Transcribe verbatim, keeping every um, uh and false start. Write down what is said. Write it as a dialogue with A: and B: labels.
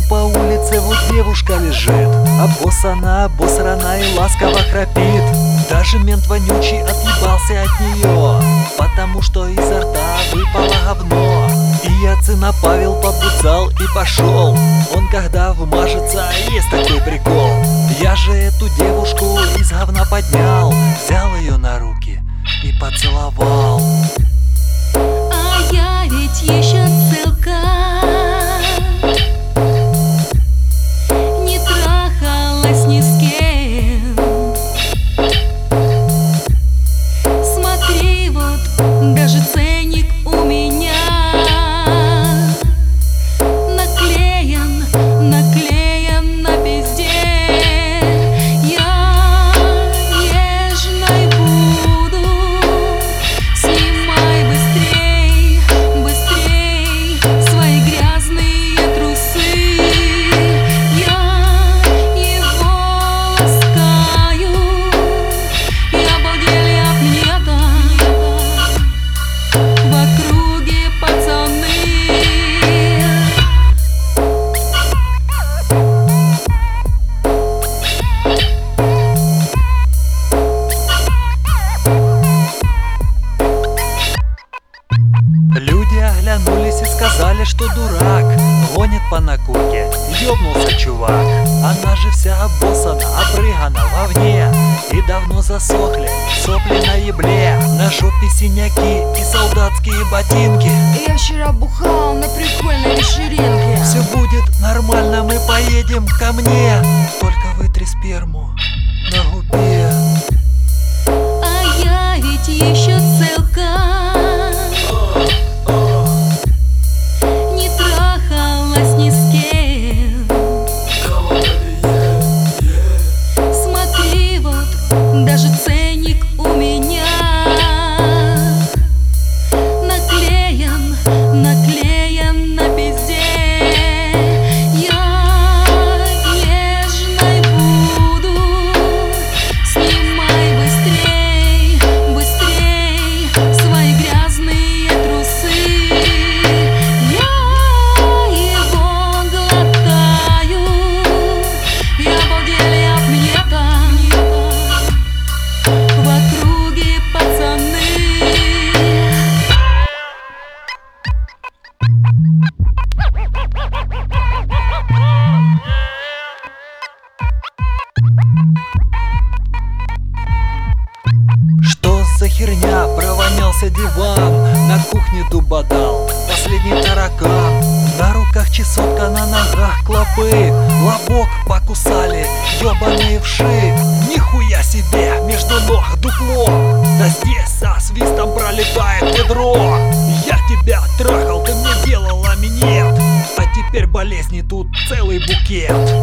A: по улице, вот девушка лежит, обоссана, обосрана и ласково храпит. Даже мент вонючий отъебался от нее, потому что изо рта выпало говно. И Яцина Павел побуцал и пошел. Он когда вмажется, есть такой прикол. Я же эту девушку из говна поднял, взял ее на руки и поцеловал.
B: А я ведь еще целка, не трахалась ни с кем. Смотри, вот даже ценник у меня наклеен, наклеен на пизде. Я нежной буду, снимай быстрей, быстрей свои грязные трусы. Я его ласкаю, и обалдели от меня-то в округе пацаны.
A: Люди оглянулись и сказали, что дурак гонит по накурке, ёбнулся чувак. Она же вся обоссана, опрыгана вовне, и давно засохли сопли на ебле. На жопе синяки и солдатские ботинки.
B: Я вчера бухал на прикольной вечеринке.
A: Все будет нормально, мы поедем ко мне. Только вытри сперму на губе.
B: А я ведь еще целка, не трахалась ни с кем. Смотри, вот даже ценник у меня наклеен, наклеен на пизде. Я нежной буду, снимай быстрей, быстрей свои грязные трусы. Я его глотаю, и обалдели от меня-то в округе пацаны.
A: Что за херня? Провонялся диван, на кухне дуба дал последний таракан. На руках чесотка, на ногах клопы, лобок покусали ёбаные вши. Нихуя себе, между ног дупло, да здесь со свистом пролетает ведро. Я тебя трахал, ты мне делала минет, а теперь болезни тут целый букет.